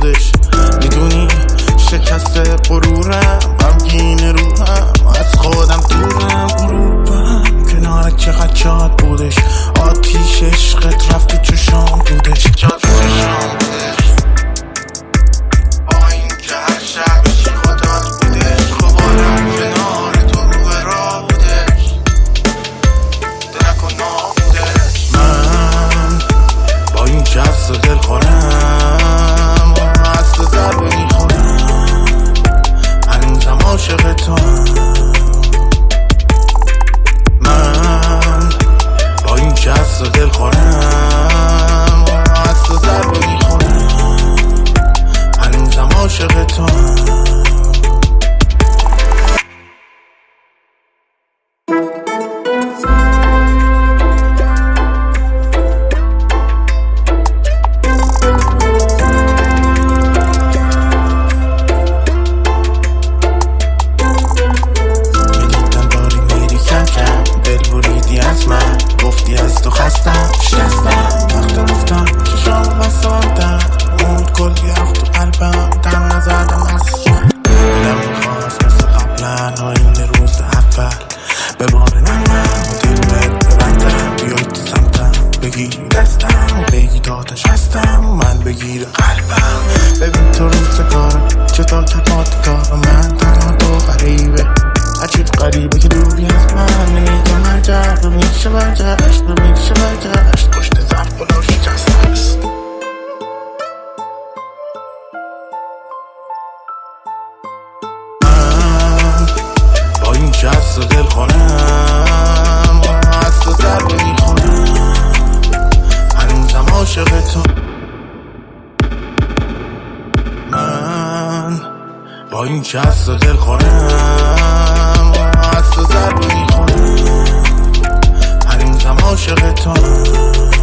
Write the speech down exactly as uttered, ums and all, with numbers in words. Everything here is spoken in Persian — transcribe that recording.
خودش. میدونی شکست غرورم، غمگین روحم، از خودم دورم. غروبم کنار چقدر شاد بودش، آتیش عشقت رفت تو چشام بودش، جاد تو چشام بودش. با این که هر شبش خودات بودش، خوابانم کنار تو رو به راه بودش، درک و ناه بودش. من با این که از تو دل خورم و از تو ضربه میخورم، هنوزم عاشق تو هم. من با این که از تو دل خورم و از تو ضربه میخورم، هنوزم عاشق تو هم. گفتی از تو خستم، شکستم، وقت رفتم چشام بستم در موند، کلی رفت تو قلبم، دم نزدم اصلا. دلم میخواست مثل قبلا و این روز اول بباره نمم و دل بهت ببندم، بیای تو سمتم بگیری دستم و بگی دادش هستم و من بگیر قلبم. ببین تو روز کارم چطور کپات کار من، تنها تو غریبه عجیب غریبه که دوری از من، نمیگم مرجع میشه برگشت، نمیشه برگشت، پشت ظرف بلا شکسته است. من با این که از تو دل خورم و از تو ضربه میخورم، هنوزم عاشق تو. من با این که از تو دل خورم و از تو ضربه میخورم، هنوزم عاشق تو هم.